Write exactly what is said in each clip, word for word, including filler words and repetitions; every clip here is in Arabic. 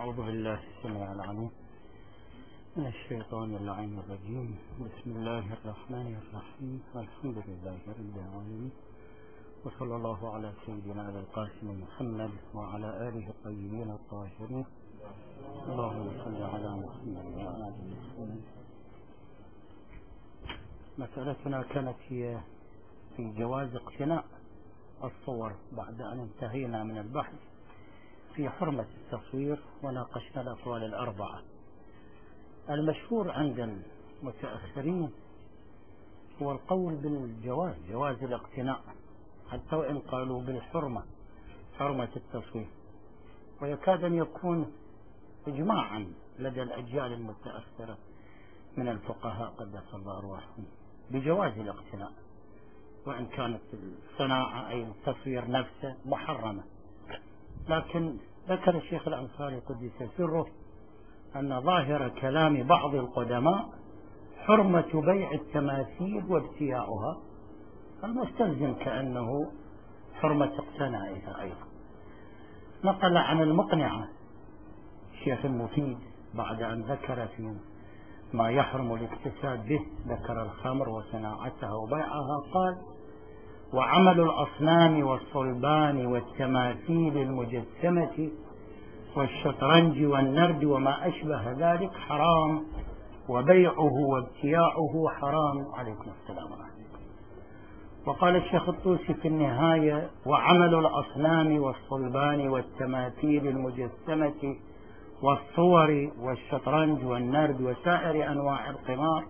أعوذ بالله السميع العليم من الشيطان اللعين الرجيم. بسم الله الرحمن الرحيم. الحمد لله رب العالمين، وصلى الله على سيدنا أبي القاسم محمد وعلى آله الطيبين الطاهرين. اللهم صل على محمد وعلى آل محمد. مسألتنا كانت هي في جواز اقتناء الصور بعد أن انتهينا من البحث في حرمة التصوير، وناقشنا الأقوال الأربعة. المشهور عند المتأخرين هو القول بالجواز، جواز الاقتناء، حتى وإن قالوا بالحرمة، حرمة التصوير، ويكاد أن يكون إجماعا لدى الأجيال المتأخرة من الفقهاء قدس الله أرواحهم بجواز الاقتناء، وإن كانت الصناعة أي التصوير نفسه محرمة. لكن ذكر الشيخ الأنصاري قدس سره أن ظاهر كلام بعض القدماء حرمة بيع التماثيل وابتياؤها، المستلزم كأنه حرمة اقتنائها أيضا. نقل عن المقنعة الشيخ المفيد بعد أن ذكر في ما يحرم الاكتساب به، ذكر الخمر وصناعتها وبيعها، قال: وعمل الأصنام والصلبان والتماثيل المجسمة والشطرنج والنرد وما أشبه ذلك حرام، وبيعه وابتياعه حرام. عليكم السلام ورحمة الله. وقال الشيخ الطوسي في النهاية: وعمل الأصنام والصلبان والتماثيل المجسمة والصور والشطرنج والنرد وسائر أنواع القمار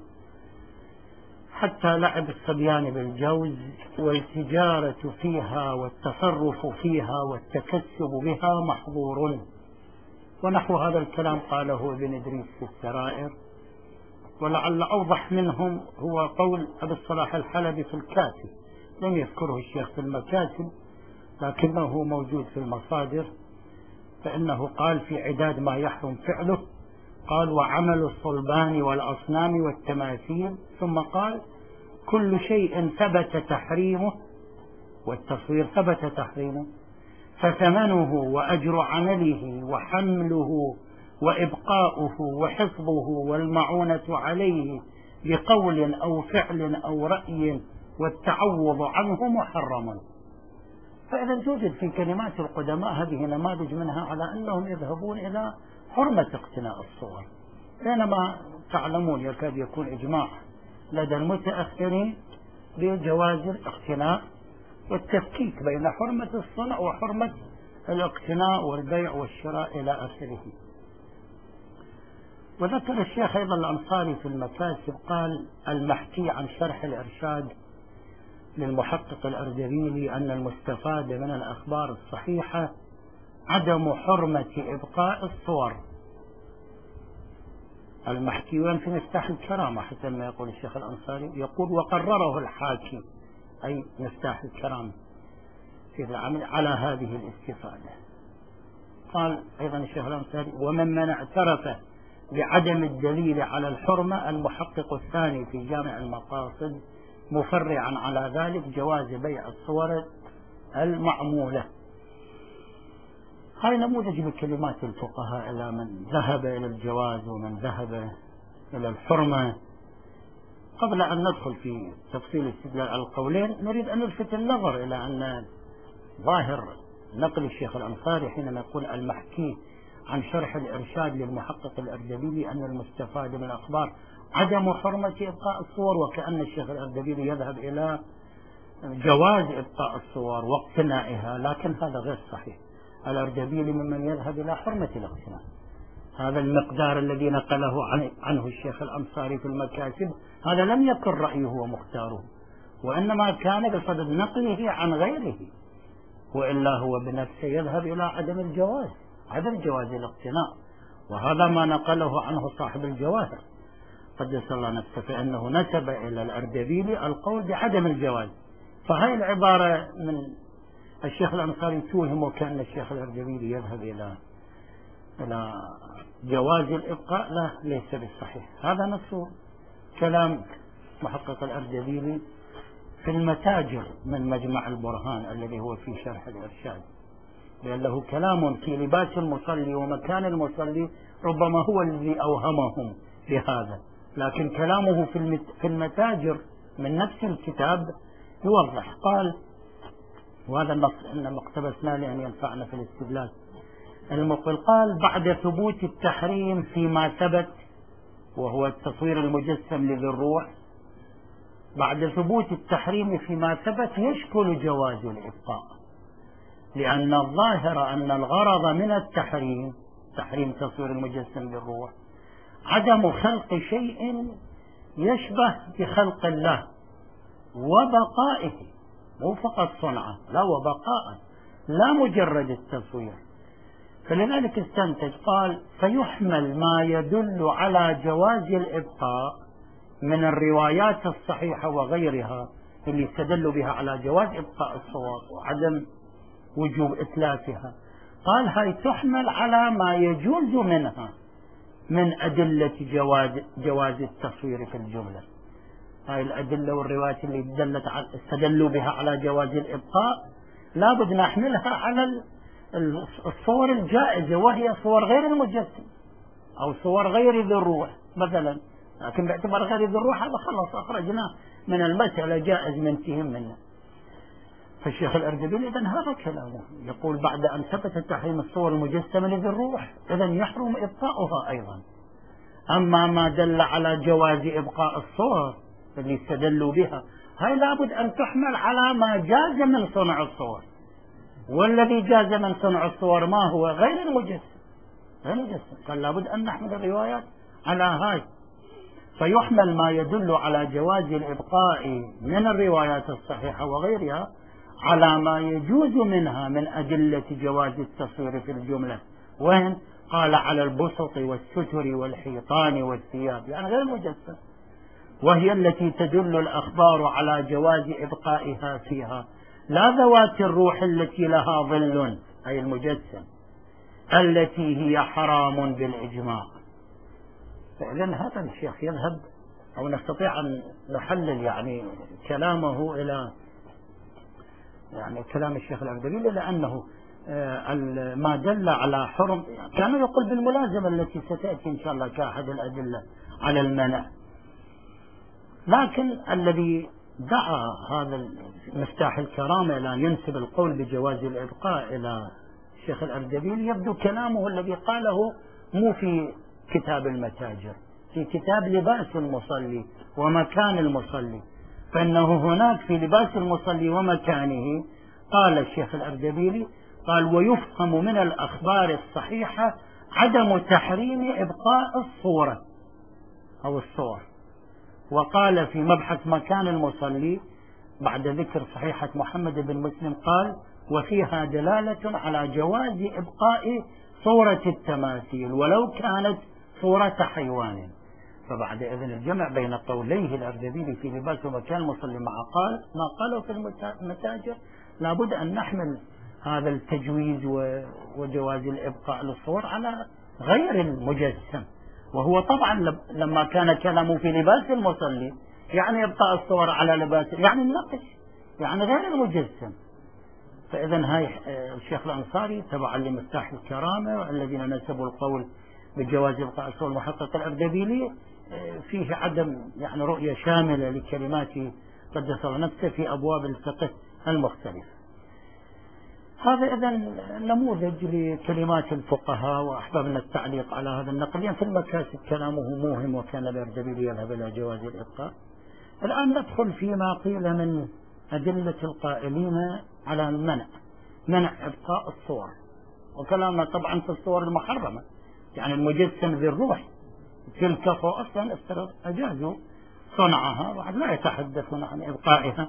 حتى لعب الصبيان بالجوز والتجارة فيها والتصرف فيها والتكسب بها محظور. ونحو هذا الكلام قاله ابن إدريس في السرائر، ولعل أوضح منهم هو قول أبي الصلاح الحلبي في الكافي، لم يذكره الشيخ في المكاتب لكنه موجود في المصادر، فإنه قال في عداد ما يحرم فعله، قال: وعمل الصلبان والأصنام والتماثيل، ثم قال: كل شيء ثبت تحريمه، والتصوير ثبت تحريمه، فثمنه وأجر عمله وحمله وإبقاؤه وحفظه والمعونة عليه بقول أو فعل أو رأي والتعوض عنه محرم. فإذا توجد في كلمات القدماء هذه نماذج منها على أنهم يذهبون إلى حرمة اقتناء الصور، بينما تعلمون يكاد يكون إجماع لدى المتأخرين بجواز الاقتناء والتفكيك بين حرمة الصنع وحرمة الاقتناء والبيع والشراء إلى آخره. وذكر الشيخ أيضا الأنصاري في المكاسب، قال: المحكي عن شرح الإرشاد للمحقق الأردبيلي أن المستفاد من الأخبار الصحيحة عدم حرمة إبقاء الصور. المحكي وين في مفتاح الكرامة حتى ما يقول الشيخ الأنصاري، يقول: وقرره الحاكي أي مفتاح الكرامة في العمل على هذه الاستفادة. قال أيضا الشيخ الأنصاري: وممن اعترف بعدم الدليل على الحرمة المحقق الثاني في جامع المقاصد مفرعا على ذلك جواز بيع الصور المعمولة. هاي نموذج من كلمات الفقهاء إلى من ذهب إلى الجواز ومن ذهب إلى الحرمة. قبل أن ندخل في تفصيل استدلال على القولين، نريد أن نلفت النظر إلى أن ظاهر نقل الشيخ الأنصاري حينما يقول المحكي عن شرح الإرشاد للمحقق الأردبيلي أن المستفاد من الأخبار عدم حرمة إبقاء الصور، وكأن الشيخ الأردبيلي يذهب إلى جواز إبقاء الصور واقتنائها، لكن هذا غير صحيح. الأردبيلي ممن يذهب إلى حرمة الاقتناء. هذا المقدار الذي نقله عنه الشيخ الأنصاري في المكاسب هذا لم يكن رأيه ومختاره، وإنما كان بصدد نقله عن غيره، وإلا هو بنفسه يذهب إلى عدم الجواز، عدم جواز الاقتناء، وهذا ما نقله عنه صاحب الجواهر قدس الله نفسه، فإنه نسب إلى الأردبيلي القول بعدم الجواز. فهي العبارة من الشيخ الأنصاري توهم وكأن الشيخ الأردبيلي يذهب إلى إلى جواز الإبقاء، لا، ليس بالصحيح. هذا نص كلام محقق الأردبيلي في المتاجر من مجمع البرهان الذي هو في شرح الإرشاد. لأن له كلام في لباس المصلي ومكان المصلي ربما هو الذي أوهمهم بهذا، لكن كلامه في المتاجر من نفس الكتاب يوضح. قال، وهذا النص إنما اقتبسنا لأن ينفعنا في الاستدلال، المقل قال: بعد ثبوت التحريم فيما ثبت وهو التصوير المجسم لذي الروح، بعد ثبوت التحريم فيما ثبت يشكل جواز الإبقاء، لأن الظاهر أن الغرض من التحريم، تحريم تصوير المجسم للروح، عدم خلق شيء يشبه بخلق الله وبقائه، مو فقط صنعه، لا وبقاء، لا مجرد التصوير. فلذلك استنتج قال: فيحمل ما يدل على جواز الإبقاء من الروايات الصحيحة وغيرها اللي استدلوا بها على جواز إبقاء الصور وعدم وجوب إتلافها، قال هاي تحمل على ما يجوز منها من أدلة جواز, جواز التصوير في الجملة. هاي الأدلة والروايات اللي دلت على استدلوا بها على جواز الإبقاء لابد نحملها على الصور الجائزة، وهي صور غير المجسم أو صور غير ذي الروح مثلا، لكن باعتبار غير ذي الروح هذا خلص أخرجناه من المسألة، جائز منتهم منه. فالشيخ الأردبيلي إذن هذا كلامه، يقول: بعد أن ثبت تحريم الصور المجسمة لذي الروح إذن يحرم إبقاؤها أيضا. أما ما دل على جواز إبقاء الصور اللي استدلوا بها، هاي لابد أن تحمل على ما جاز من صنع الصور، والذي جاز من صنع الصور ما هو؟ غير المجسم، غير المجسم. قال لابد أن نحمل الروايات على هاي. فيحمل ما يدل على جواز الإبقاء من الروايات الصحيحة وغيرها على ما يجوز منها من أدلة جواز التصوير في الجملة. وين؟ قال: على البسط والستر والحيطان والثياب، يعني غير المجسم، وهي التي تدل الأخبار على جواز إبقائها فيها، لا ذوات الروح التي لها ظل، أي المجسم، التي هي حرام بالإجماع. فإذن هذا الشيخ يذهب، أو نستطيع أن نحلل يعني كلامه إلى يعني كلام الشيخ الأردبيلي، لأنه ما دل على حرم، كان يقول بالملازمة التي ستأتي إن شاء الله كأحد الأدلة على المنع. لكن الذي دعا هذا مفتاح الكرامة إلى أن ينسب القول بجواز الإبقاء إلى الشيخ الأردبيلي، يبدو كلامه الذي قاله مو في كتاب المتاجر، في كتاب لباس المصلي ومكان المصلي. فإنه هناك في لباس المصلي ومكانه قال الشيخ الأردبيلي، قال: ويفهم من الأخبار الصحيحة عدم تحريم إبقاء الصورة أو الصور. وقال في مبحث مكان المصلي بعد ذكر صحيحة محمد بن مسلم قال: وفيها دلالة على جواز إبقاء صورة التماثيل ولو كانت صورة حيوان. فبعد إذن الجمع بين قوليه الأردبيلي في لباس ومكان المصلي مع قال ما قالوا في المتاجر، لابد أن نحمل هذا التجويز وجواز الإبقاء للصور على غير المجسم. وهو طبعا لما كان كلامه في لباس المصلي يعني إبقاء الصور على لباس، يعني النقش، يعني غير المجسم. فإذن هاي الشيخ الأنصاري تبعا لمفتاح الكرامة الذين نسبوا القول بجواز إبقاء الصور المحقق الأردبيلي فيه عدم يعني رؤية شاملة لكلماته قدس الله نفسه في أبواب الفقه المختلفة. هذا إذن نموذج لكلمات الفقهاء، وأحببنا التعليق على هذا النقل، يعني في المكاسب كلامه موهم وكان الأردبيلي يذهب إلى جواز الإبقاء. الآن ندخل فيما قيل من أدلة القائلين على المنع، منع إبقاء الصور، وكلامنا طبعا في الصور المحرمة، يعني المجسم ذي الروح تلك أصلا افترض أجازوا صنعها وعد لا يتحدثون عن إبقائها.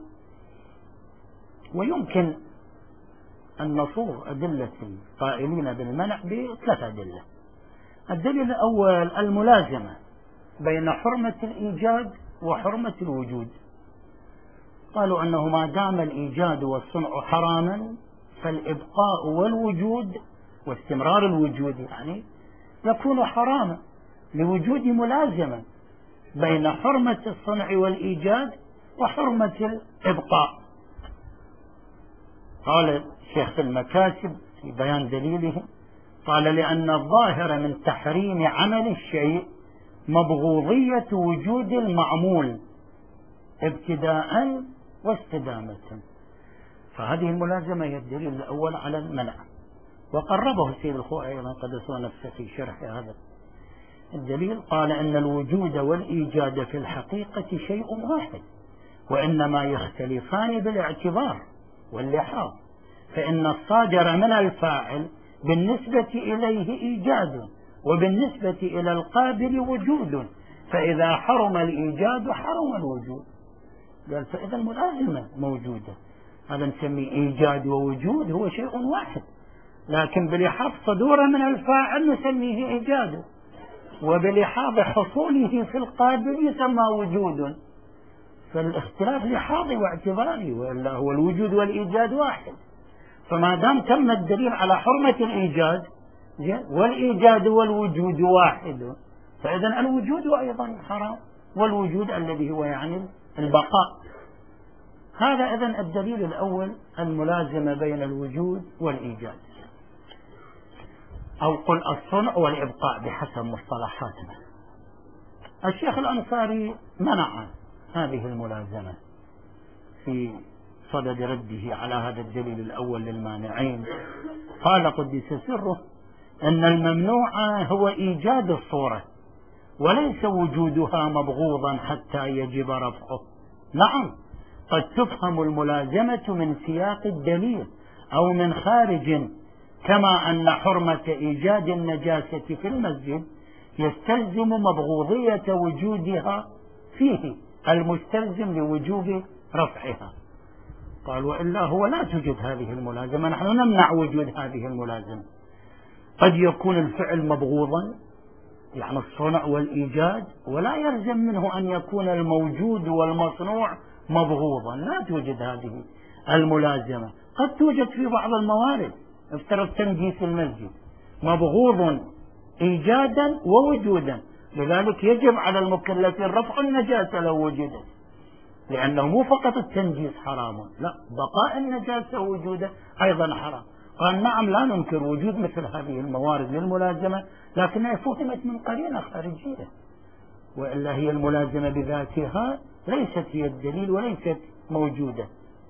ويمكن أن نصور أدلة القائلين بالمنع بثلاث أدلة. الدليل الأول الملازمة بين حرمة الإيجاد وحرمة الوجود. قالوا أنه ما دام الإيجاد والصنع حراما فالإبقاء والوجود واستمرار الوجود يعني يكون حراما لوجود ملازمة بين حرمة الصنع والإيجاد وحرمة الإبقاء. قال الشيخ في المكاسب في بيان دليله قال لأن الظاهر من تحريم عمل الشيء مبغوضية وجود المعمول ابتداء واستدامة، فهذه الملازمة هي الدليل الأول على المنع. وقربه السيد الخوئي أيضا قدسه نفسه في شرح هذا الدليل، قال أن الوجود والإيجاد في الحقيقة شيء واحد، وإنما يختلفان بالاعتبار واللحاظ، فإن الصادر من الفاعل بالنسبة إليه إيجاد، وبالنسبة إلى القابل وجود، فإذا حرم الإيجاد حرم الوجود. قال فإذا الملازمة موجودة، هذا نسميه إيجاد ووجود هو شيء واحد، لكن بلحاظ صدوره من الفاعل نسميه إيجاد، وبلحاظ حصوله في القابل يسمى وجود، فالاختلاف لحاظي واعتباري، وإلا هو الوجود والإيجاد واحد. فما دام تم الدليل على حرمة الإيجاد والإيجاد والوجود واحد، فإذا الوجود أيضا حرام، والوجود الذي هو يعني البقاء. هذا إذن الدليل الأول الملازمة بين الوجود والإيجاد، أو قل الصنع والإبقاء بحسب مصطلحاتنا. الشيخ الأنصاري منع هذه الملازمة في صدد رده على هذا الدليل الأول للمانعين. قال قدس سره أن الممنوع هو إيجاد الصورة وليس وجودها مبغوضا حتى يجب رفعه. نعم، قد تفهم الملازمة من سياق الدليل أو من خارج، كما أن حرمة إيجاد النجاسة في المسجد يستلزم مبغوضية وجودها فيه المستلزم لوجوب رفعها. قال وإلا هو لا توجد هذه الملازمة، نحن نمنع وجود هذه الملازمة. قد يكون الفعل مبغوضا يعني الصنع والإيجاد، ولا يلزم منه أن يكون الموجود والمصنوع مبغوضا، لا توجد هذه الملازمة. قد توجد في بعض الموارد، افترض تنجيس المسجد مبغوض إيجادا ووجودا، لذلك يجب على المكلفين رفع النجاسة لو وجدت، لأنه مو فقط التنجيس حرام، لا، بقاء النجاسة ووجوده أيضا حرام. قال نعم لا ننكر وجود مثل هذه الموارد للملازمة، لكنها فهمت من قرينة خارجية، وإلا هي الملازمة بذاتها ليست هي الدليل وليست موجودة.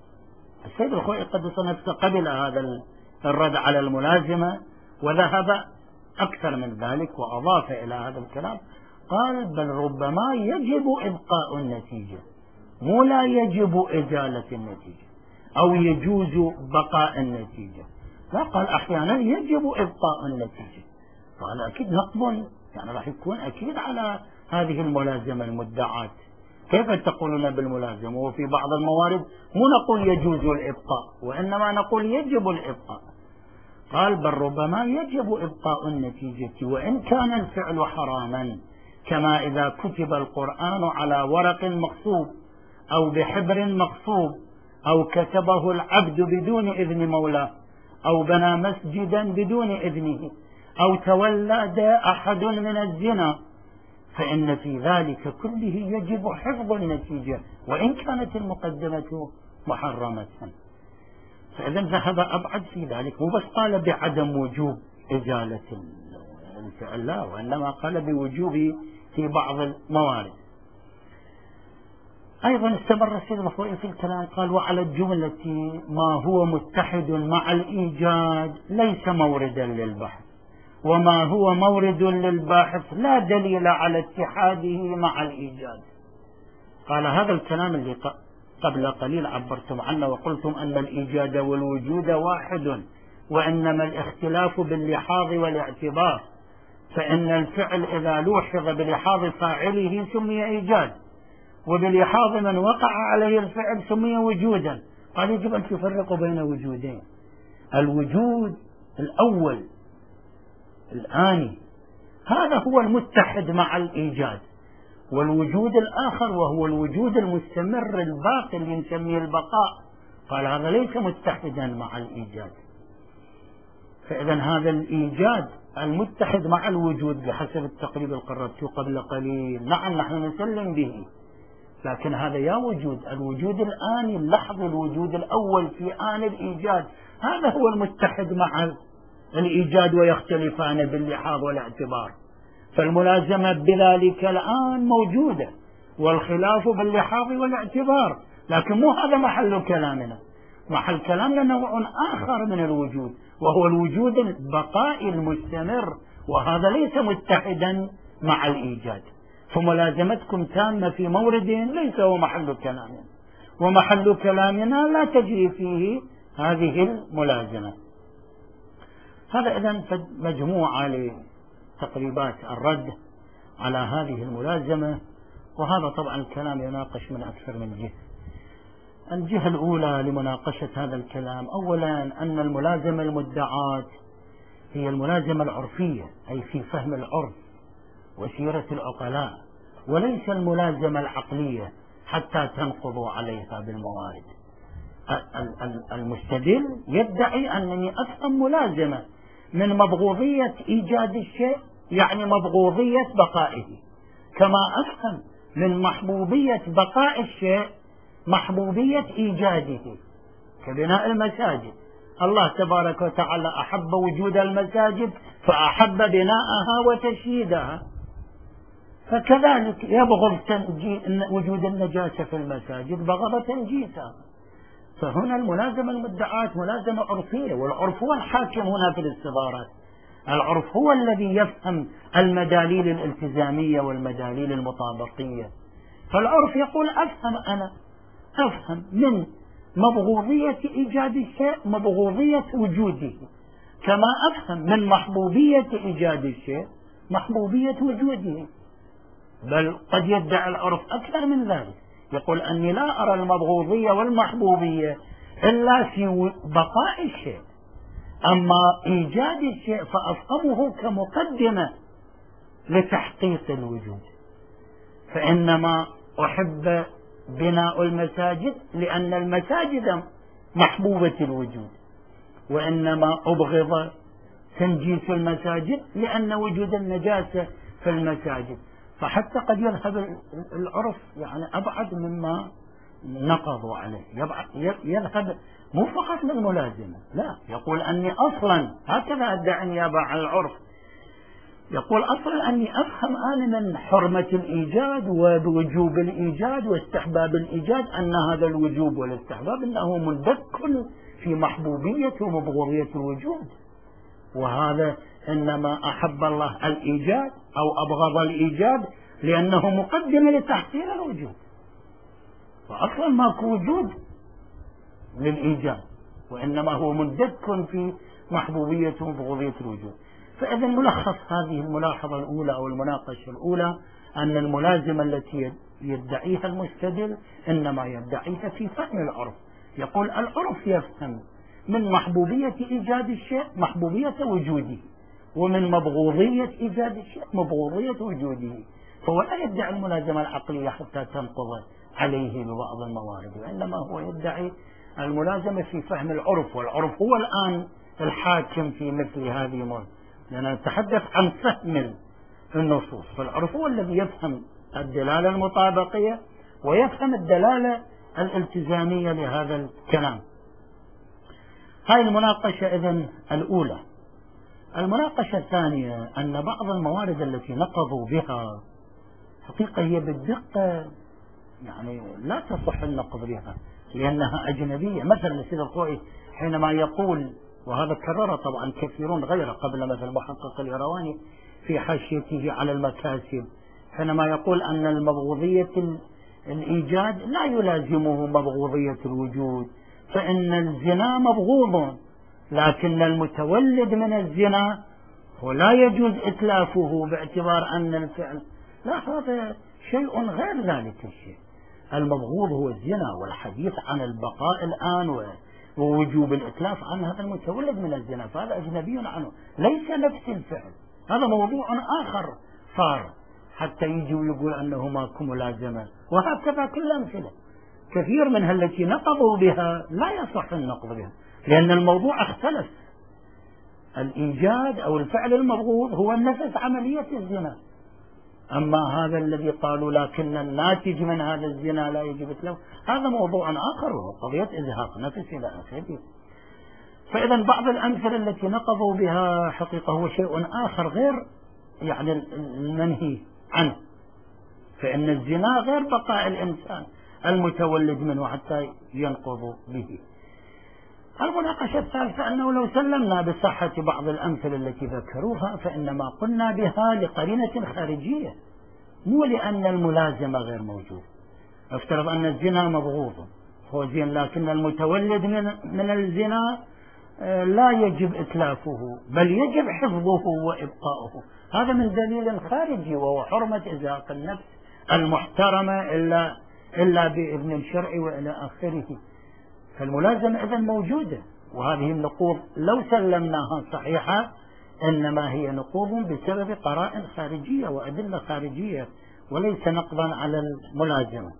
السيد الخوئي قدس نفسه قبل هذا الرد على الملازمة وذهب أكثر من ذلك وأضاف إلى هذا الكلام، قال بل ربما يجب إبقاء النتيجة، مو لا يجب إزالة النتيجة أو يجوز بقاء النتيجة، لا، قال أحيانا يجب إبقاء النتيجة. قال أكيد نقبل، يعني راح يكون أكيد على هذه الملازمة المدعاة. كيف تقولون بالملازمة وفي بعض الموارد مو نقول يجوز الإبقاء، وإنما نقول يجب الإبقاء. قال بل ربما يجب إبقاء النتيجة وإن كان الفعل حراما، كما إذا كتب القرآن على ورق مغصوب أو بحبر مغصوب، أو كتبه العبد بدون إذن مولاه، أو بنى مسجدا بدون إذنه، أو تولد أحد من الزنا، فإن في ذلك كله يجب حفظ النتيجة وإن كانت المقدمة محرمة. فإذا ذهب أبعد في ذلك، مو بس قال بعدم وجوب إزالة الفعل، لا، وإنما قال بوجوب في بعض الموارد. أيضا استمر السيد الخوئي في الكلام، قال وعلى الجملة ما هو متحد مع الإيجاد ليس موردا للبحث، وما هو مورد للباحث لا دليل على اتحاده مع الإيجاد. قال هذا الكلام اللي قبل قليل عبرتم عنه وقلتم أن الإيجاد والوجود واحد، وإنما الاختلاف باللحاظ والاعتبار، فإن الفعل إذا لوحظ بلحاظ فاعله سمي إيجاد، وبلحاظ من وقع عليه الفعل سمي وجودا. قال يجب أن تفرقوا بين وجودين، الوجود الأول الآني هذا هو المتحد مع الإيجاد، والوجود الآخر وهو الوجود المستمر الباقي اللي نسميه البقاء، قال هذا ليس متحدا مع الإيجاد. فإذا هذا الإيجاد المتحد مع الوجود بحسب التقريب اللي قررته قبل قليل، نعم نحن نسلم به، لكن هذا يا وجود الوجود الآني اللحظي، الوجود الأول في آن الإيجاد، هذا هو المتحد مع الإيجاد ويختلفان باللحاظ والاعتبار. فالملازمة بذلك الآن موجودة والخلاف باللحاظ والاعتبار، لكن مو هذا محل كلامنا. محل كلامنا نوع آخر من الوجود، وهو الوجود البقائي المستمر، وهذا ليس متحدا مع الإيجاد. فملازمتكم تامة في مورد ليس هو محل كلامنا، ومحل كلامنا لا تجري فيه هذه الملازمة. هذا إذن مجموعة لتقريبات الرد على هذه الملازمة، وهذا طبعا الكلام يناقش من أكثر من جهة. الجهة الأولى لمناقشة هذا الكلام أولا أن الملازمة المدعاة هي الملازمة العرفية، أي في فهم العرف وسيرة العقلاء، وليس الملازمة العقلية حتى تنقضوا عليها بالموارد. المستدل يدعي أنني أفهم ملازمة من مبغوضية إيجاد الشيء، يعني مبغوضية بقائه، كما أفهم من محبوبية بقاء الشيء محبوبية إيجاده، كبناء المساجد. الله تبارك وتعالى أحب وجود المساجد فأحب بناءها وتشييدها، فكذلك يبغض وجود النجاسة في المساجد بغض تنجيسها. فهنا الملازمة المدعاة ملازمة عرفية، والعرف هو الحاكم هنا في الاستدارات. العرف هو الذي يفهم المداليل الالتزامية والمداليل المطابقية. فالعرف يقول أفهم أنا أفهم من مبغوضية إيجاد الشيء مبغوضية وجوده، كما أفهم من محبوبية إيجاد الشيء محبوبية وجوده. بل قد يدعي العرف أكثر من ذلك، يقول أني لا أرى المبغوضية والمحبوبية إلا في بقاء الشيء، أما إيجاد الشيء فأفهمه كمقدمة لتحقيق الوجود. فإنما أحب بناء المساجد لأن المساجد محبوبة الوجود، وإنما أبغض تنجيس المساجد لأن وجود النجاسة في المساجد. فحتى قد يذهب العرف يعني أبعد مما نقضوا عليه، يذهب مو فقط للملازمة، لا، يقول أني أصلا هكذا أدعي النيابة عن العرف، يقول أصلا أني أفهم أنا من حرمة الإيجاد وبوجوب الإيجاد واستحباب الإيجاد أن هذا الوجوب والاستحباب أنه مندك في محبوبية ومبغوضية الوجود، وهذا إنما أحب الله الإيجاد أو أبغض الإيجاد لأنه مقدمة لتحصيل الوجود، فأصلا ماكو وجود للإيجاد، وإنما هو مندك في محبوبية ومبغوضية الوجود. فإذا ملخص هذه الملاحظة الأولى أو المناقشة الأولى أن الملازمة التي يدعيها المستدل إنما يدعيها في فهم العرف. يقول العرف يفهم من محبوبية إيجاد الشيء محبوبية وجوده، ومن مبغوضية إيجاد الشيء مبغوضية وجوده، فهو لا يدعي الملازمة العقلية حتى تنقض عليه ببعض الموارد، وإنما هو يدعي الملازمة في فهم العرف، والعرف هو الآن الحاكم في مثل هذه الموارد، لأننا نتحدث عن فهم النصوص. فالعرف هو الذي يفهم الدلالة المطابقية ويفهم الدلالة الالتزامية لهذا الكلام. هذه المناقشة إذن الأولى. المناقشة الثانية أن بعض الموارد التي نقضوا بها حقيقة هي بالدقة يعني لا تصح النقض بها لأنها أجنبية. مثلا السيد الخوئي حينما يقول، وهذا كرر طبعا كثيرون غيره قبل، مثل المحقق الإيرواني في حاشيته على المكاسب، حينما يقول أن المبغوضية الإيجاد لا يلازمه مبغوضية الوجود، فإن الزنا مبغوض لكن المتولد من الزنا هو لا يجوز إتلافه باعتبار أن الفعل، لا، هذا شيء غير ذلك الشيء. المبغوض هو الزنا، والحديث عن البقاء الآن ووجوب الإتلاف عن هذا المتولد من الزنا فهذا أجنبي عنه، ليس نفس الفعل، هذا موضوع آخر صار حتى يجي ويقول أنه ماكو ملازمة. وهكذا كل الأمثلة كثير منها التي نقضوا بها لا يصح النقض بها لأن الموضوع اختلف. الإيجاد أو الفعل المبغوض هو نفس عملية الزنا، أما هذا الذي قالوا لكن الناتج من هذا الزنا لا يجب إتلافه هذا موضوع آخر وهو قضية إزهاق نفس إلى آخره. فإذا بعض الأمثلة التي نقضوا بها حقيقة هو شيء آخر غير يعني المنهي عنه، فإن الزنا غير بقاء الإنسان المتولد منه حتى ينقض به. المناقشة الثالثة أنه لو سلمنا بصحة بعض الأمثلة التي ذكروها فإنما قلنا بها لقرينة خارجية، مو لأن الملازمة غير موجود. افترض أن الزنا مبغوض هو زين، لكن المتولد من, من الزنا لا يجب إتلافه بل يجب حفظه وإبقاؤه. هذا من دليل خارجي وهو حرمة إزهاق النفس المحترمة إلا, إلا بإذن الشرع وإلى آخره. فالملازمة إذن موجودة، وهذه النقوض لو سلمناها صحيحة إنما هي نقوض بسبب قرائن خارجية وأدلة خارجية وليس نقضا على الملازمة.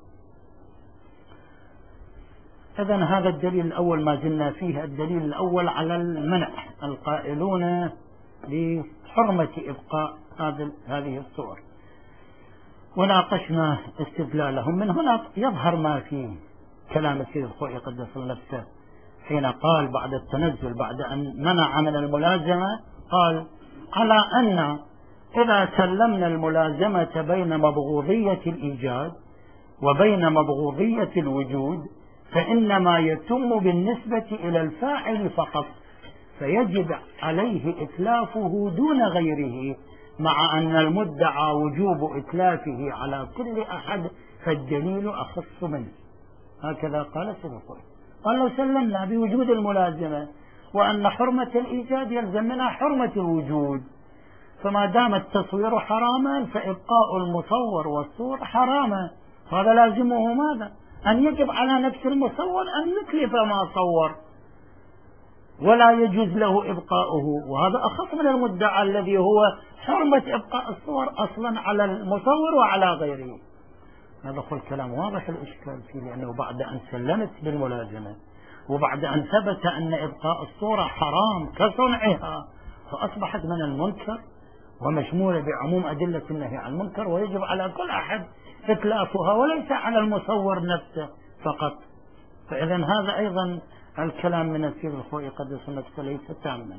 إذن هذا الدليل الأول ما زلنا فيه، الدليل الأول على المنع، القائلون بحرمة إبقاء هذه الصور، وناقشنا استدلالهم. من هنا يظهر ما في كلام السيد الخوئي قدس نفسه حين قال بعد التنزل بعد أن منع من الملازمة، قال على أن إذا سلمنا الملازمة بين مبغوضية الإيجاد وبين مبغوضية الوجود فإنما يتم بالنسبة إلى الفاعل فقط، فيجب عليه إتلافه دون غيره، مع أن المدعى وجوب إتلافه على كل أحد فالدليل أخص منه. هكذا قال سيد الخوئي. قال لو سلمنا بوجود الملازمة وأن حرمة الإيجاد يلزم منها حرمة الوجود، فما دام التصوير حراما فإبقاء المصور والصور حراما، هذا لازمه ماذا؟ أن يجب على نفس المصور أن يتلف ما صور ولا يجوز له إبقاؤه، وهذا أخف من المدعى الذي هو حرمة إبقاء الصور أصلا على المصور وعلى غيره. هذا هو الكلام واضح الإشكال فيه، لأنه بعد أن سلمت بالملازمة وبعد أن ثبت أن إبقاء الصورة حرام كصنعها فأصبحت من المنكر ومشمولة بعموم أدلة النهي عن المنكر، ويجب على كل أحد إتلافها وليس على المصور نفسه فقط. فإذا هذا أيضا الكلام من السيد الخوئي قدس نفسه ليس تاما.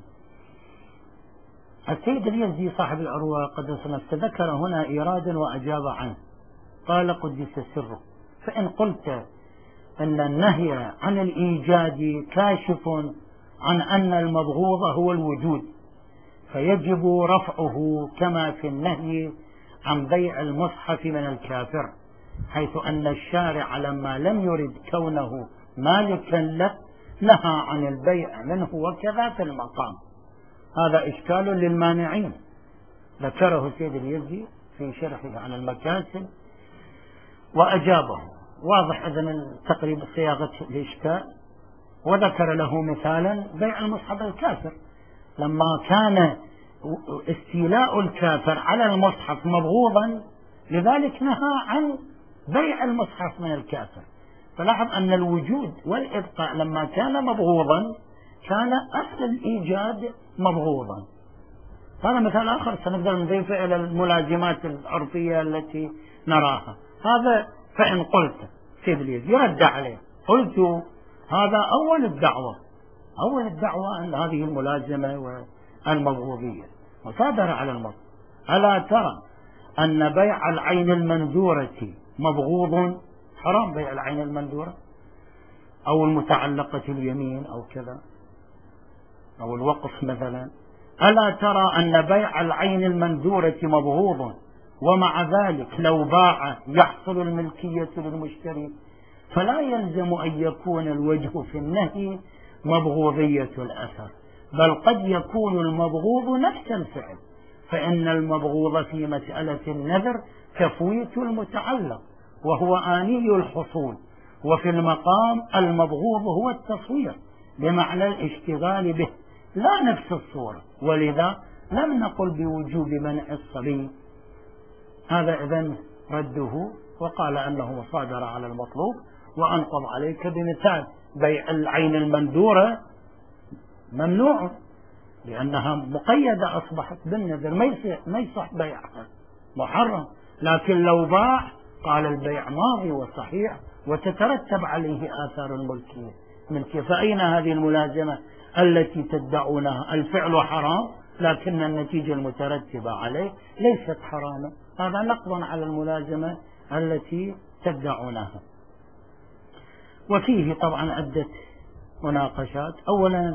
السيد اليزدي صاحب العروة قدس نفسه ذكر هنا إيرادا وأجاب عنه، قال قدس سره: فإن قلت أن النهي عن الإيجاد كاشف عن أن المبغوض هو الوجود فيجب رفعه كما في النهي عن بيع المصحف من الكافر، حيث أن الشارع لما لم يرد كونه مالكا له نهى عن البيع منه، وكذا في المقام. هذا إشكال للمانعين ذكره السيد اليزدي في شرحه عن المكاسب وأجابه. واضح إذن تقريب صياغة الإشكال، وذكر له مثالا بيع المصحف الكافر، لما كان استيلاء الكافر على المصحف مبغوضا لذلك نهى عن بيع المصحف من الكافر. فلاحظ أن الوجود والإبقاء لما كان مبغوضا كان أصل الإيجاد مبغوضا. هذا مثال آخر سنقدر نضيفه إلى الملازمات العرفية التي نراها. هذا فإن قلت سيد اليزدي يرد عليه، قلت هذا أول الدعوة أول الدعوة أن هذه الملازمة والمبغوضية مصادرة على المطلق. ألا ترى أن بيع العين المنذورة مبغوض حرام، بيع العين المنذورة أو المتعلقة اليمين أو كذا أو الوقف مثلا. ألا ترى أن بيع العين المنذورة مبغوض، ومع ذلك لو باع يحصل الملكية للمشتري، فلا يلزم أن يكون الوجه في النهي مبغوضية الأثر، بل قد يكون المبغوض نفس الفعل، فإن المبغوض في مسألة النذر تفويت المتعلق وهو آني الحصول، وفي المقام المبغوض هو التصوير بمعنى الاشتغال به لا نفس الصورة، ولذا لم نقل بوجوب منع الصبي. هذا إذن رده، وقال أنه مصادرة على المطلوب، وأنقض عليك بمثال بيع العين المندورة ممنوع لأنها مقيدة أصبحت بالنذر، ما يصح بيعها محرم، لكن لو باع قال البيع ماضي وصحيح وتترتب عليه آثار الملكية ملكية. فأين هذه الملازمة التي تدعونها؟ الفعل حرام لكن النتيجة المترتبة عليه ليست حراما. هذا نقض على الملازمة التي تدعونها. وفيه طبعا عدة مناقشات. أولا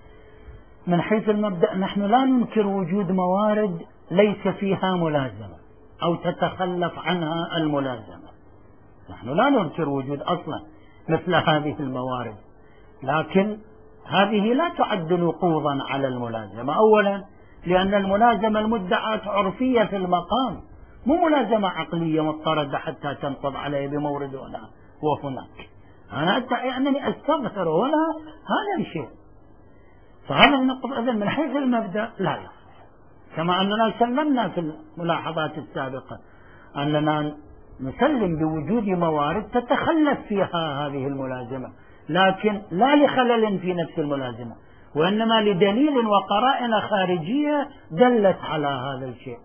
من حيث المبدأ نحن لا ننكر وجود موارد ليس فيها ملازمة أو تتخلف عنها الملازمة، نحن لا ننكر وجود أصلا مثل هذه الموارد، لكن هذه لا تعد نقوضا على الملازمة. أولا لأن الملازمة المدعاة عرفية في المقام، مو ملازمة عقلية مضطردة حتى تنقض عليه بمورد هنا وهناك. أنا أدعي أنني أستظهر هنا هذا الشيء، فهذا النقض إذن من حيث المبدأ لا يصح. كما أننا سلمنا في الملاحظات السابقة أننا نسلم بوجود موارد تتخلف فيها هذه الملازمة، لكن لا لخلل في نفس الملازمة، وإنما لدليل وقرائن خارجية دلت على هذا الشيء.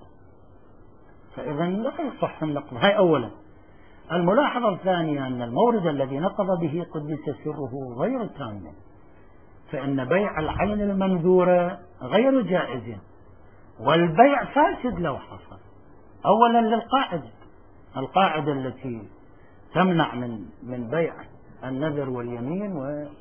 فإذا لا يصح النقض. هاي أولا. الملاحظة الثانية أن المورد الذي نقض به قدس سره غير تام، فإن بيع العين المنذورة غير جائز، والبيع فاسد لو حصل. أولا للقاعدة، القاعدة التي تمنع من من بيع النذر واليمين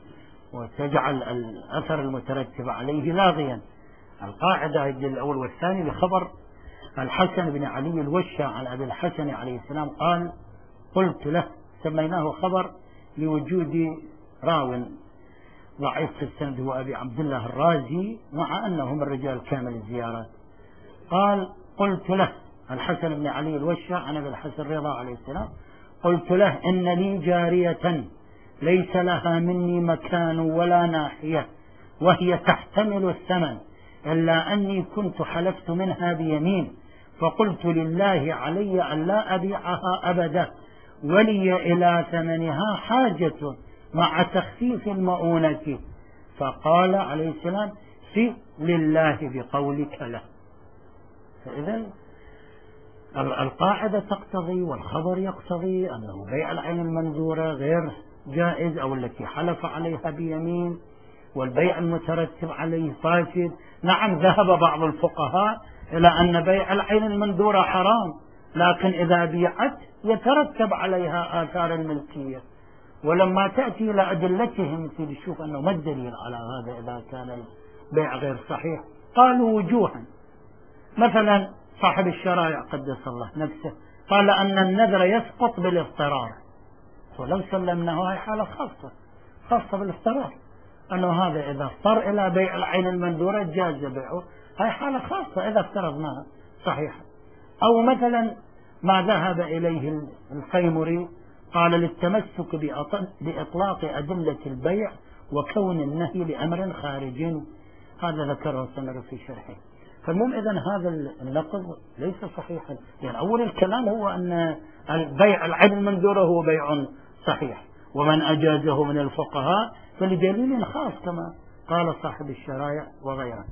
وتجعل الأثر المترتب عليه لاغيا. القاعدة الأول والثاني لخبر الحسن بن علي الوشى عن أبي الحسن عليه السلام قال: قلت له، سميناه خبر لوجود راو ضعيف في السند هو أبي عبد الله الرازي، مع أنه من رجال كامل الزيارات. قال: قلت له الحسن بن علي الوشى عن أبي الحسن رضا عليه السلام، قلت له: إن لي جارية ليس لها مني مكان ولا ناحية، وهي تحتمل الثمن، إلا أني كنت حلفت منها بيمين، فقلت لله علي أن لا أبيعها أبدا، ولي إلى ثمنها حاجة مع تخفيف المؤونة. فقال عليه السلام: في لله بقولك له. فإذا القاعدة تقتضي والخبر يقتضي أنه بيع العين المنذورة غير جائز، أو التي حلف عليها بيمين، والبيع المترتب عليه فاسد. نعم ذهب بعض الفقهاء إلى أن بيع العين المنذورة حرام، لكن إذا بيعت يترتب عليها آثار الملكية. ولما تأتي إلى أدلتهم تشوف أنه ما الدليل على هذا إذا كان البيع غير صحيح. قالوا وجوها، مثلا صاحب الشرائع قدس الله نفسه قال أن النذر يسقط بالاضطرار، ولو سلمناه هي حالة خاصة خاصة بالاضطرار، أنه هذا إذا اضطر إلى بيع العين المنذورة جاز بيعه، هي حالة خاصة إذا افترضناها صحيحة. أو مثلا ما ذهب إليه الخيمري قال: للتمسك بإطلاق أدلة البيع وكون النهي لأمر خارج، هذا ذكره السمر في شرحه. فالمهم إذن هذا النقض ليس صحيحا، يعني أول الكلام هو أن البيع العين المنذورة هو بيع صحيح، ومن أجازه من الفقهاء فلدليل خاص كما قال صاحب الشرائع وغيره.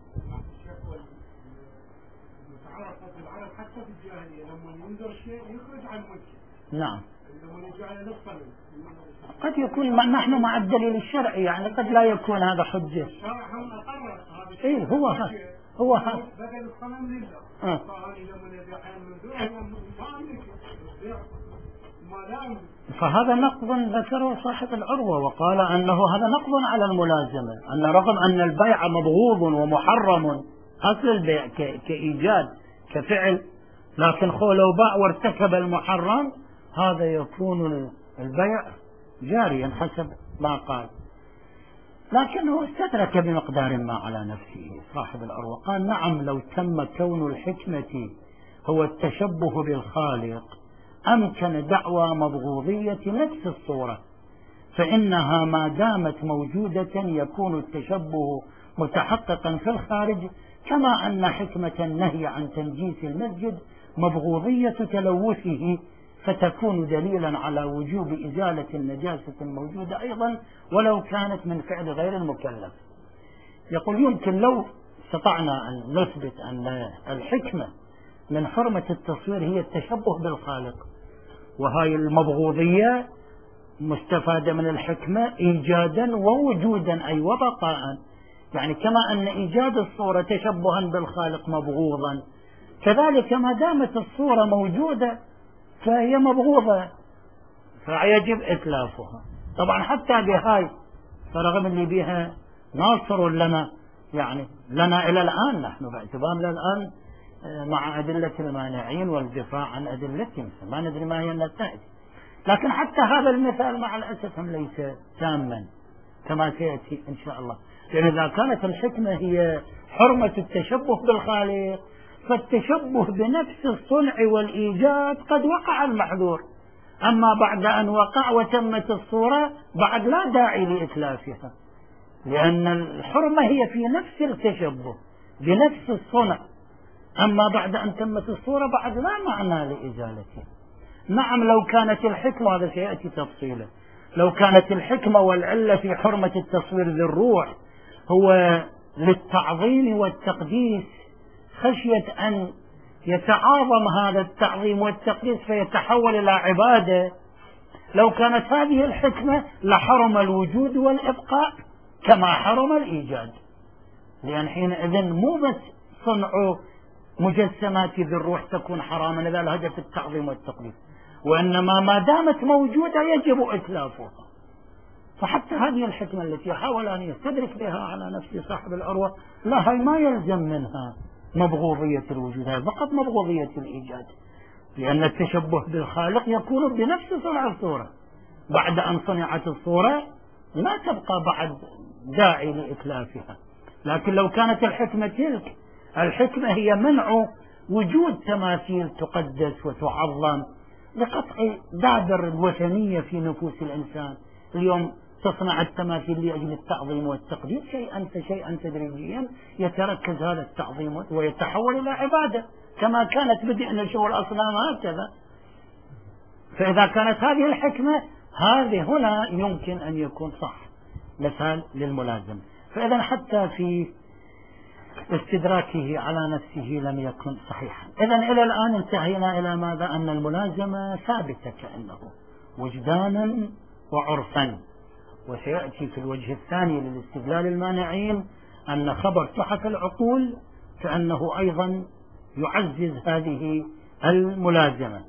حتى في الجاهلية لما ينذر شيء يخرج عن ملكه. نعم. لما يجعل نصا. قد يكون نحن مع الدليل الشرعي، يعني قد لا يكون هذا حجة. الشرع هم أقرر هذا الشيء. إيه هو هذا هو هذا. بدل الصنم لله. آه. فهذه لما يبيع المنذور هو مالك. ما فهذا نقض ذكره صاحب العروة وقال أنه هذا نقض على الملازمة، أن رغم أن البيع مبغوض ومحرم أصل البيع كإيجاد كفعل، لكن لو باع وارتكب المحرم هذا يكون البيع جاريا حسب ما قال. لكنه استدرك بمقدار ما على نفسه صاحب العروة، قال: نعم لو تم كون الحكمة هو التشبه بالخالق أمكن دعوى مبغوضية نفس الصورة، فإنها ما دامت موجودة يكون التشبه متحققا في الخارج، كما أن حكمة النهي عن تنجيس المسجد مبغوضية تلوثه، فتكون دليلا على وجوب إزالة النجاسة الموجودة أيضا ولو كانت من فعل غير المكلف. يقول: يمكن لو استطعنا أن نثبت أن الحكمة من حرمة التصوير هي التشبه بالخالق، وهاي المبغوضية مستفادة من الحكمة إيجادا ووجودا أي وبقاء. يعني كما أن إيجاد الصورة تشبها بالخالق مبغوضا، كذلك ما دامت الصورة موجودة فهي مبغوضة فيجب إتلافها. طبعا حتى بهاي فرغم اللي بها ناصر لنا، يعني لنا إلى الآن، نحن باعتبارنا الآن مع أدلة المانعين والدفاع عن أدلتهم، ما ندري ما هي النتائج. لكن حتى هذا المثال مع الأسف ليس تاما كما سيأتي إن شاء الله. لأن إذا كانت الحكمة هي حرمة التشبه بالخالق، فالتشبه بنفس الصنع والإيجاد قد وقع المحذور، أما بعد أن وقع وتمت الصورة بعد لا داعي لإتلافها، لأن الحرمة هي في نفس التشبه بنفس الصنع، أما بعد أن تمت الصورة بعد لا معنى لإزالتها. نعم لو كانت الحكمة، هذا سيأتي تفصيله، لو كانت الحكمة والعلة في حرمة التصوير ذي الروح هو للتعظيم والتقديس خشية أن يتعاظم هذا التعظيم والتقديس فيتحول إلى عبادة، لو كانت هذه الحكمة لحرم الوجود والإبقاء كما حرم الإيجاد، لأن حينئذ مو بس صنع مجسمات ذي الروح تكون حراما إذا الهدف التعظيم والتقديس، وإنما ما دامت موجودة يجب إتلافها. فحتى هذه الحكمة التي حاول أن يستدرك بها على نفس صاحب الأروة لا، هي ما يلزم منها مبغوضية الوجود، هي فقط مبغوضية الإيجاد، لأن التشبه بالخالق يكون بنفس صنع الصورة، بعد أن صنعت الصورة لا تبقى بعد داعي لإتلافها. لكن لو كانت الحكمة تلك، الحكمة هي منع وجود تماثيل تقدس وتعظم لقطع دابر الوثنية في نفوس الإنسان. اليوم تصنع التماثيل لأجل التعظيم والتقديس، شيئا فشيئا تدريجيا يتركز هذا التعظيم ويتحول إلى عبادة، كما كانت بدء نشوء الأصنام هكذا. فإذا كانت هذه الحكمة، هذه هنا يمكن أن يكون صح مثال للملازم. فإذا حتى في استدراكه على نفسه لم يكن صحيحا. إذا إلى الآن انتهينا إلى ماذا؟ أن الملازمة ثابتة كأنه وجدانا وعرفا. وسيأتي في الوجه الثاني للاستدلال المانعين أن خبر تحف العقول كأنه أيضا يعزز هذه الملازمة.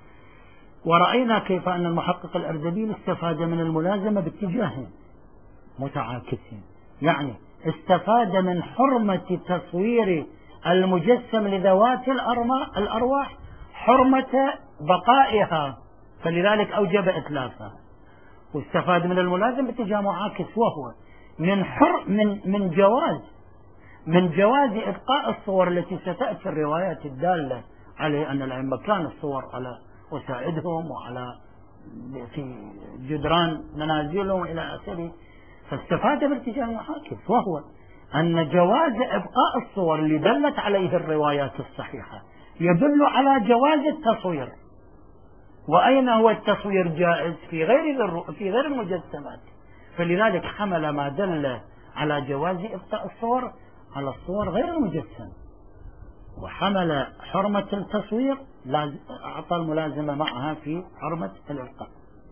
ورأينا كيف أن المحقق الأردبيل استفاد من الملازمة باتجاهين متعاكسين، يعني استفاد من حرمة تصوير المجسم لذوات الأرواح حرمة بقائها، فلذلك أوجب إتلافها، واستفاد من الملازم باتجاه معاكس، وهو من حر من من جواز من جواز إبقاء الصور التي ستأتي الروايات الدالة عليه أن الأئمة كان الصور على وسائدهم وعلى في جدران منازلهم إلى آخره، فاستفاد باتجاه معاكس، وهو أن جواز إبقاء الصور اللي دلت عليه الروايات الصحيحة يدل على جواز التصوير. وأين هو التصوير جائز؟ في غير في غير المجسمات، فلذلك حمل ما دل على جواز إبقاء الصور على الصور غير المجسمة، وحمل حرمة التصوير أعطى الملازمة معها في حرمة الإبقاء.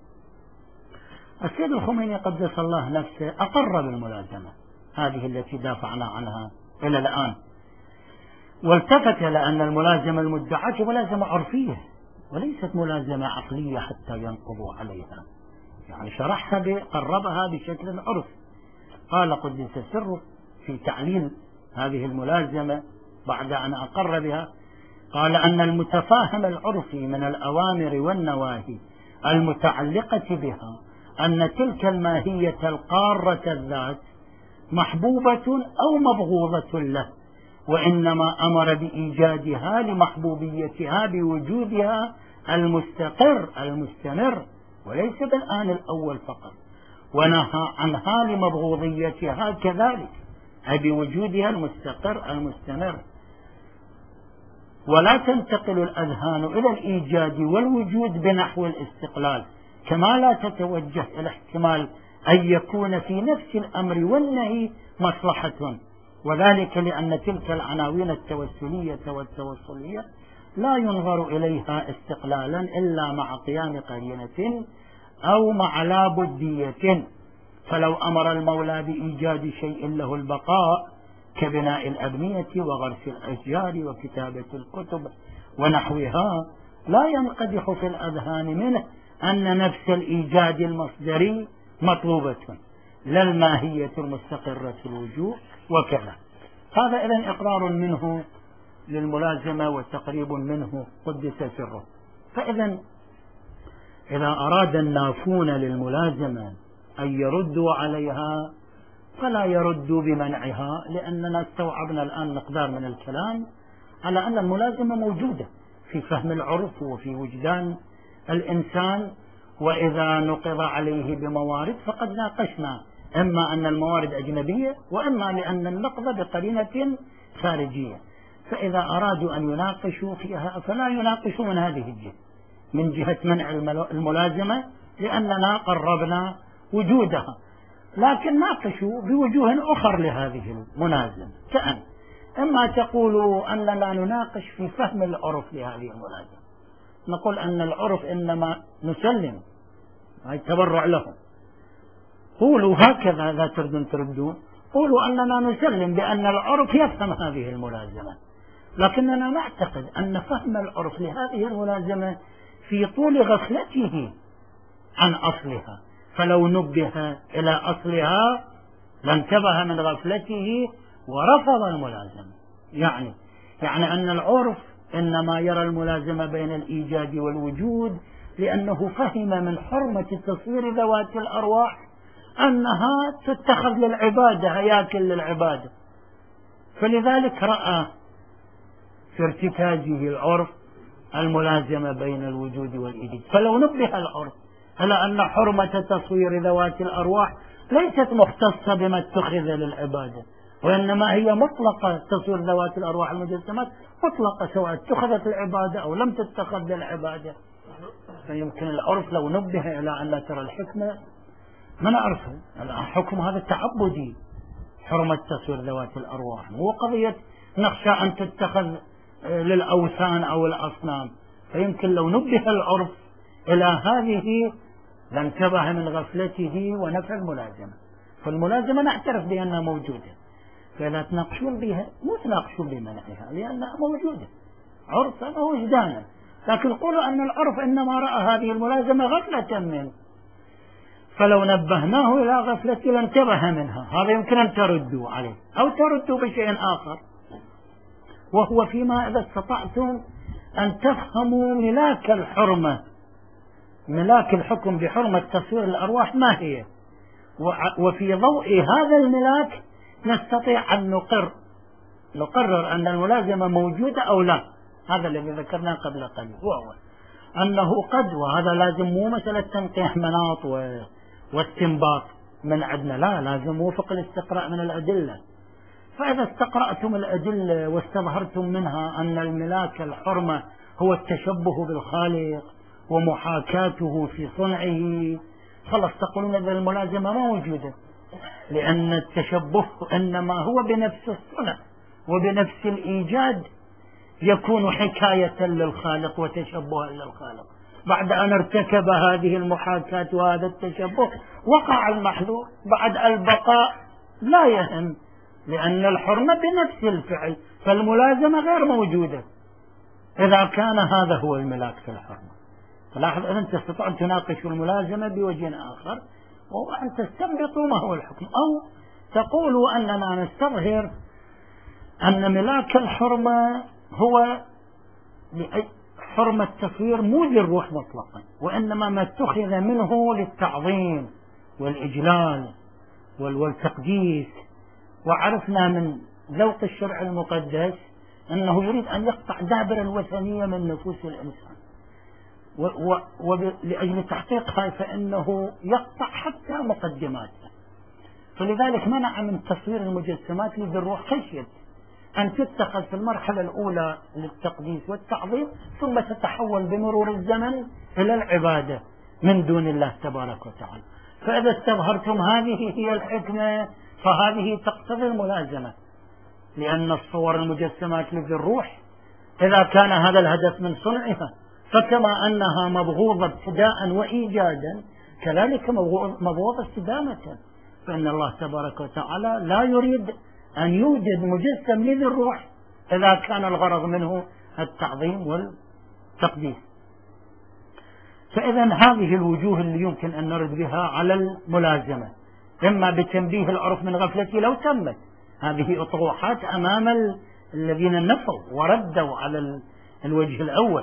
السيد الخميني قدس الله نفسه أقر بالملازمة هذه التي دافعنا عنها إلى الآن، والتفت لأن الملازمة المدعاة ملازمة عرفية وليست ملازمة عقلية حتى ينقضوا عليها، يعني شرحها قربها بشكل عرفي. قال قدس سره في تعليل هذه الملازمة بعد أن أقر بها، قال أن المتفاهم العرفي من الأوامر والنواهي المتعلقة بها أن تلك الماهية القارة الذات محبوبة أو مبغوضة له، وإنما أمر بإيجادها لمحبوبيتها بوجودها المستقر المستمر، وليس بالآن الأول فقط، ونهى عنها لمبغوضيتها كذلك أي بوجودها المستقر المستمر. ولا تنتقل الأذهان إلى الإيجاد والوجود بنحو الاستقلال، كما لا تتوجه إلى احتمال أن يكون في نفس الأمر والنهي مصلحة، وذلك لأن تلك العناوين التوسلية والتوصلية لا ينظر إليها استقلالا إلا مع قيام قرينة أو مع لا بدية. فلو أمر المولى بإيجاد شيء له البقاء كبناء الأبنية وغرس الأشجار وكتابة الكتب ونحوها لا ينقدح في الأذهان منه أن نفس الإيجاد المصدري مطلوبة لا الماهية المستقرة في الوجوه وكذا. هذا إذن إقرار منه للملازمة وتقريب منه قدس سره. فإذا إذا أراد النافون للملازمة أن يردوا عليها فلا يردوا بمنعها، لأننا استوعبنا الآن مقدار من الكلام على أن الملازمة موجودة في فهم العرف وفي وجدان الإنسان، وإذا نقض عليه بموارد فقد ناقشنا إما أن الموارد أجنبية وإما لأن النقض بقرينة خارجية. فإذا أرادوا أن يناقشوا فيها فلا يناقشوا من هذه الجهة، من جهة منع الملازمة، لأننا قربنا وجودها، لكن ناقشوا بوجوه أخر لهذه الملازمة، كأن إما تقولوا أننا نناقش في فهم العرف لهذه الملازمة، نقول أن العرف إنما نسلم هاي تبرع لهم، قولوا هكذا لا تردون تردون، قولوا أننا نسلم بأن العرف يفهم هذه الملازمة، لكننا نعتقد أن فهم العرف لهذه الملازمة في طول غفلته عن أصلها، فلو نبه إلى أصلها لانتبه من غفلته ورفض الملازمة. يعني يعني أن العرف إنما يرى الملازمة بين الإيجاد والوجود لأنه فهم من حرمة تصوير ذوات الأرواح أنها تتخذ للعبادة هياكل للعبادة، فلذلك رأى في ارتكازه العرف الملازمة بين الوجود والإيجاد. فلو نبه العرف على أن حرمة تصوير ذوات الأرواح ليست مختصة بما اتخذ للعبادة، وإنما هي مطلقة، تصوير ذوات الأرواح المجسمات مطلقة سواء اتخذت العبادة أو لم تتخذ للعبادة. فيمكن العرف لو نبه إلى أن لا ترى الحكمة ما نعرفه الآن، حكم هذا تعبدي، حرمة تصوير ذوات الأرواح مو قضية نخشى أن تتخذ للأوثان أو الأصنام. فيمكن لو نبه العرف إلى هذه لانتبه من غفلته ونفع الملازمة. فالملازمة نعترف بأنها موجودة، فإذا تناقشون بها مو تناقشون بمنعها لأنها موجودة عرفا ووجدانا، لكن قولوا أن العرف إنما رأى هذه الملازمة غفلة منه، فلو نبهناه إلى غفلته لانتبه منها. هذا يمكن أن تردوا عليه أو تردوا بشيء آخر، وهو فيما إذا استطعتم أن تفهموا ملاك الحرمة، ملاك الحكم بحرمة تصوير الأرواح ما هي، وفي ضوء هذا الملاك نستطيع أن نقر نقرر أن الملازمة موجودة أو لا. هذا الذي ذكرناه قبل قليل، وهو أنه قد، وهذا لازم مو مسألة تنقيح مناط واستنباط من عندنا، لا، لازم وفق الاستقراء من الأدلة. فإذا استقرأتم الأدلة واستظهرتم منها أن الملاك الحرمة هو التشبه بالخالق ومحاكاته في صنعه، خلاص تقولون أن الملازمة ما موجودة، لأن التشبه إنما هو بنفس الصنع وبنفس الإيجاد يكون حكاية للخالق وتشبها للخالق. بعد أن ارتكب هذه المحاكاة وهذا التشبه وقع المحذور، بعد البقاء لا يهم، لأن الحرمة بنفس الفعل، فالملازمة غير موجودة إذا كان هذا هو الملاك في الحرمة. فلاحظ أن تستطيع أن تناقشوا الملازمة بوجه آخر، وهو أن تستنبطوا ما هو الحكم، أو تقولوا أننا نستظهر أن ملاك الحرمة هو حرمة تصوير مو للروح مطلقا، وإنما ما اتخذ منه للتعظيم والإجلال والتقديس. وعرفنا من ذوق الشرع المقدس أنه يريد أن يقطع دابر الوثنية من نفوس الإنسان، ولأجل تحقيقها فإنه يقطع حتى مقدماته. فلذلك منع من تصوير المجسمات لذي الروح خشية أن تتخذ في المرحلة الأولى للتقديس والتعظيم، ثم تتحول بمرور الزمن إلى العبادة من دون الله تبارك وتعالى. فإذا استظهرتم هذه هي الحكمة فهذه تقتضي الملازمة، لأن الصور المجسمات لذي الروح إذا كان هذا الهدف من صنعها، فكما أنها مبغوضة ابتداء وإيجادا، كذلك مبغوض استدامة، فإن الله تبارك وتعالى لا يريد أن يوجد مجسم لذي الروح إذا كان الغرض منه التعظيم والتقديس. فإذا هذه الوجوه اللي يمكن أن نرد بها على الملازمة، إما بتنبيه العرف من غفلته لو تمت، هذه أطروحات أمام الذين نفوا وردوا على الوجه الأول.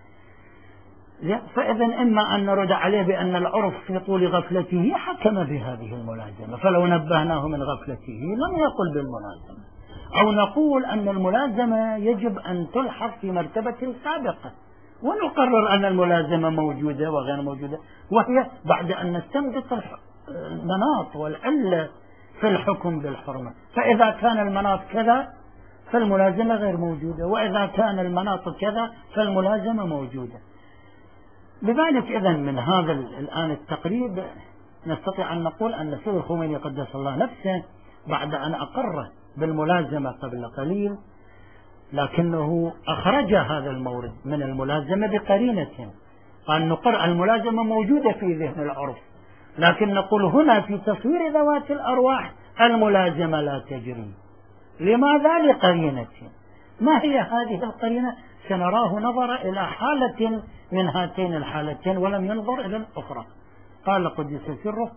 فإذا إما أن نرد عليه بأن العرف في طول غفلته حكم بهذه الملازمة، فلو نبهناه من غفلته لم يقل بالملازمة، أو نقول أن الملازمة يجب أن تلحق في مرتبة سابقة ونقرر أن الملازمة موجودة وغير موجودة، وهي بعد أن نستنبط المناط والعلة في الحكم بالحرمة. فإذا كان المناط كذا فالملازمة غير موجودة، وإذا كان المناط كذا فالملازمة موجودة. لذلك إذن من هذا الآن التقريب نستطيع أن نقول أن سيد الخميني قدس الله نفسه بعد أن أقر بالملازمة قبل قليل، لكنه أخرج هذا المورد من الملازمة بقرينة، قال نقر الملازمة موجودة في ذهن العرف، لكن نقول هنا في تصوير ذوات الأرواح الملازمة لا تجري. لماذا؟ لقرينة. ما هي هذه القرينة؟ سنراه نظر إلى حالة من هاتين الحالتين ولم ينظر إلى الأخرى. قال قدس سره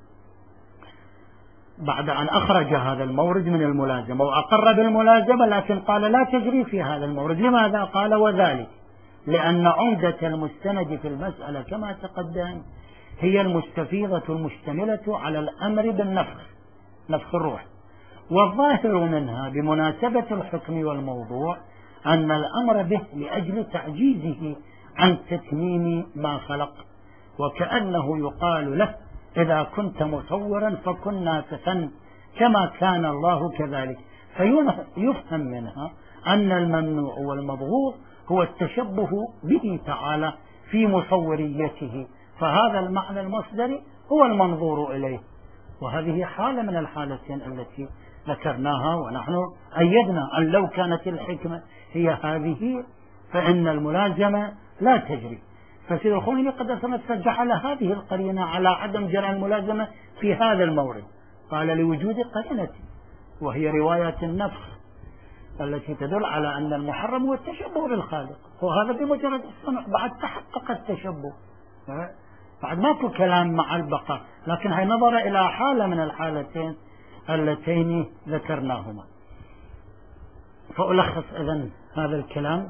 بعد أن أخرج هذا المورد من الملازمة وأقر بالملازمة، لكن قال لا تجري في هذا المورد. لماذا؟ قال وذلك لأن عمدة المستند في المسألة كما تقدم هي المستفيضة المشتملة على الأمر بالنفخ، نفخ الروح، والظاهر منها بمناسبة الحكم والموضوع أن الأمر به لأجل تعجيزه عن تتميم ما خلق، وكأنه يقال له إذا كنت مصورا فكن ناسخا كما كان الله كذلك. فيفهم منها أن الممنوع والمبغوض هو التشبه به تعالى في مصوريته، فهذا المعنى المصدري هو المنظور إليه. وهذه حالة من الحالتين التي ذكرناها، ونحن أيدنا أن لو كانت الحكمة هي هذه فإن الملازمة لا تجري. فسيد الخميني قد أسمت جعل هذه القرينة على عدم جرى الملازمة في هذا المورد، قال لوجود قرينة وهي رواية النفخ التي تدل على أن المحرم هو التشبه بالخالق، وهذا بمجرد الصنع بعد تحقق التشبه، بعد ماكو كلام مع البقاء، لكن هي نظر إلى حالة من الحالتين اللتين ذكرناهما. فألخص إذن هذا الكلام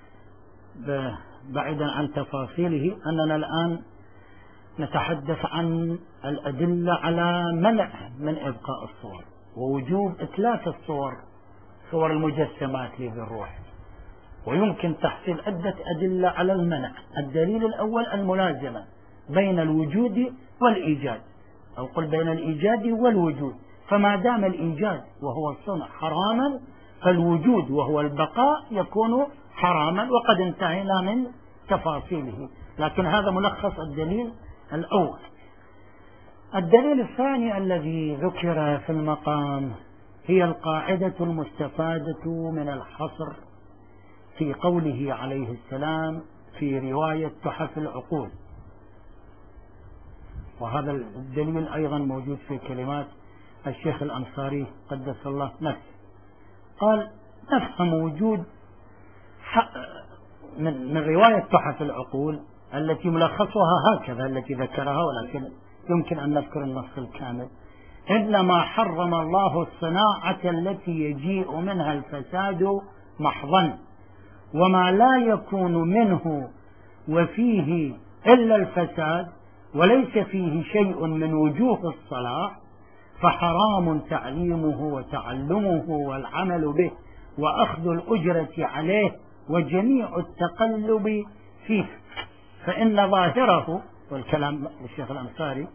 بعيدا عن تفاصيله أننا الآن نتحدث عن الأدلة على منع من إبقاء الصور ووجوب إتلاف الصور، صور المجسمات لذي الروح، ويمكن تحصيل عدة أدلة على المنع. الدليل الأول الملازمة بين الوجود والإيجاد، أو قل بين الإيجاد والوجود، فما دام الإيجاد وهو الصنع حراما فالوجود وهو البقاء يكون حراما، وقد انتهينا من تفاصيله، لكن هذا ملخص الدليل الأول. الدليل الثاني الذي ذكر في المقام هي القاعدة المستفادة من الحصر في قوله عليه السلام في رواية تحف العقول، وهذا الدليل أيضا موجود في كلمات الشيخ الأنصاري قدس الله نفسه. قال نفهم وجود من, من رواية تحف العقول التي ملخصها هكذا التي ذكرها، ولكن يمكن أن نذكر النص الكامل: إنما حرم الله الصناعة التي يجيء منها الفساد محضا، وما لا يكون منه وفيه إلا الفساد وليس فيه شيء من وجوه الصلاح فحرام تعليمه وتعلمه والعمل به وأخذ الأجرة عليه وجميع التقلب فيه، فإن ظاهره، والكلام الشيخ الأنصاري،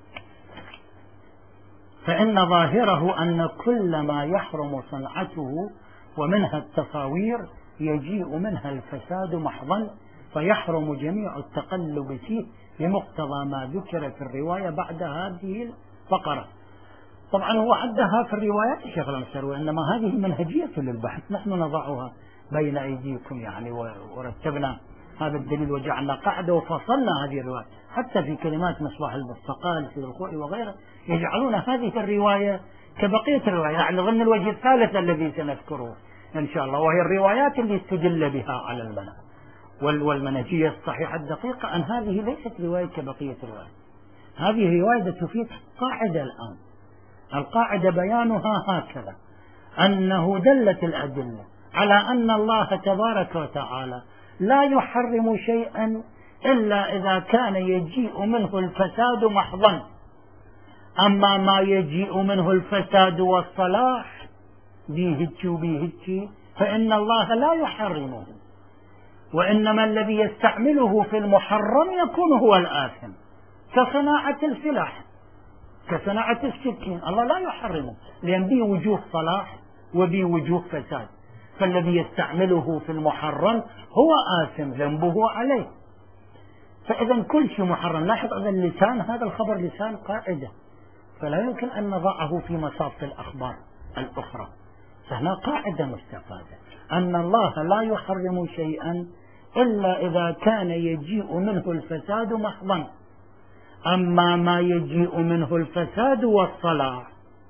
فإن ظاهره أن كل ما يحرم صنعته ومنها التصاوير يجيء منها الفساد محضا، فيحرم جميع التقلب فيه بمقتضى ما ذكر في الرواية بعد هذه الفقرة. طبعا هو عدها في الروايات الشيخ الأنصاري، وإنما هذه منهجية للبحث نحن نضعها بين أيديكم يعني، ورتبنا هذا الدليل وجعلنا قاعدة وفصلنا هذه الرواية حتى في كلمات مصباح البرتقال في الخوئي وغيره، يجعلون هذه الرواية كبقية الرواية، يعني ضمن الوجه الثالث الذي سنذكره إن شاء الله، وهي الروايات اللي استدل بها على المنع. والمنهجية الصحيحة الدقيقة أن هذه ليست رواية كبقية الرواية، هذه رواية تفيد قاعدة. الآن القاعدة بيانها هكذا، أنه دلت الأدلة على أن الله تبارك وتعالى لا يحرم شيئا إلا إذا كان يجيء منه الفساد محضا، أما ما يجيء منه الفساد والصلاح بيهج وبيهج فإن الله لا يحرمه، وإنما الذي يستعمله في المحرم يكون هو الآثم، كصناعة السلاح، كصناعة السكين، الله لا يحرمه لأن به وجوه صلاح وبه وجوه فساد، فالذي يستعمله في المحرم هو آثم ذنبه عليه. فإذا كل شيء محرم. لاحظ أن اللسان هذا الخبر لسان قاعدة، فلا يمكن أن نضعه في مصاف الأخبار الأخرى، فهنا قاعدة مستفادة أن الله لا يحرم شيئا إلا إذا كان يجيء منه الفساد محضا، أما ما يجيء منه الفساد والصلاح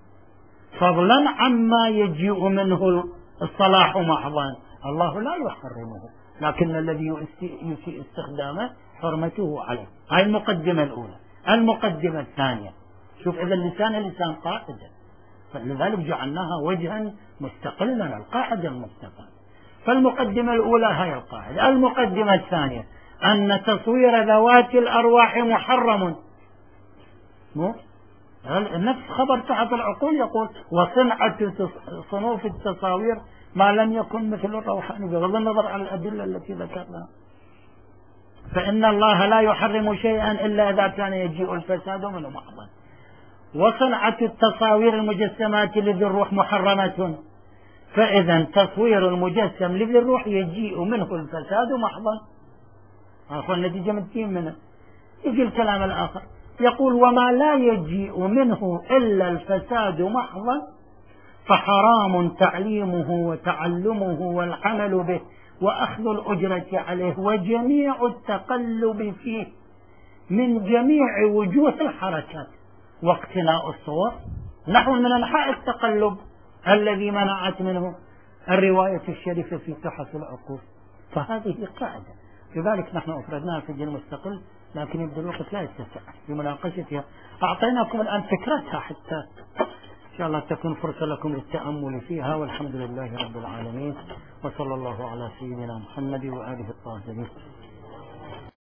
فضلا عما يجيء منه الصلاح محضا الله لا يحرمه، لكن الذي يسيء استخدامه حرمته عليه. هاي المقدمة الأولى. المقدمة الثانية، شوف إذا اللسان لسان قاعدة، فلذلك جعلناها وجها مستقلا، القاعدة المستقلة. فالمقدمة الأولى هي القاعدة. المقدمة الثانية أن تصوير ذوات الأرواح محرم، مو نفس خبر تحت العقول يقول وصنعة صنوف التصاوير ما لم يكن مثل الروحاني، بغض النظر عن الأدلة التي ذكرناها. فإن الله لا يحرم شيئا إلا إذا كان يجيء الفساد منه محضا، وصنعة التصاوير المجسمات لذي الروح محرمة، فإذا تصوير المجسم لذي الروح يجيء منه الفساد محضا. أخوة النتيجة منتين منه. يجي الكلام الآخر يقول وما لا يجيء منه إلا الفساد محضا فحرام تعليمه وتعلمه والعمل به وأخذ الأجرة عليه وجميع التقلب فيه من جميع وجوه الحركات واقتناء الصور نحو من أنحاء التقلب الذي منعت منه الرواية الشريفة في تحف العقول. فهذه قاعدة، لذلك نحن أفردناها في الدين المستقل، لكن يبدو الوقت لا يتسع في مناقشتها. أعطيناكم الآن فكرتها حتى إن شاء الله تكون فرصة لكم للتأمل فيها، والحمد لله رب العالمين، وصلى الله على سيدنا محمد وآله الطاهرين.